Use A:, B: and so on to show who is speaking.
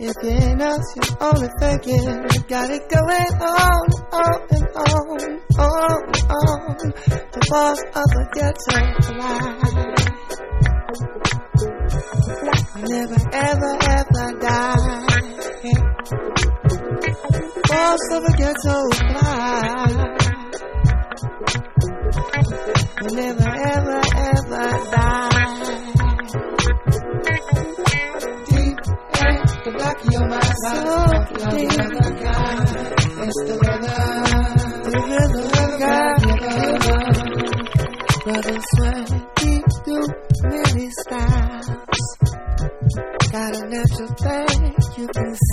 A: If you ain't else, you're only faking. You got it going on and on. The walls of the ghetto collide. I never, ever die. Walls of the ghetto collide. I never, ever die. Deep in the back of your mind, so deep. It's the rhythm God. Brothers sweat deep through many styles. Got a natural thing you can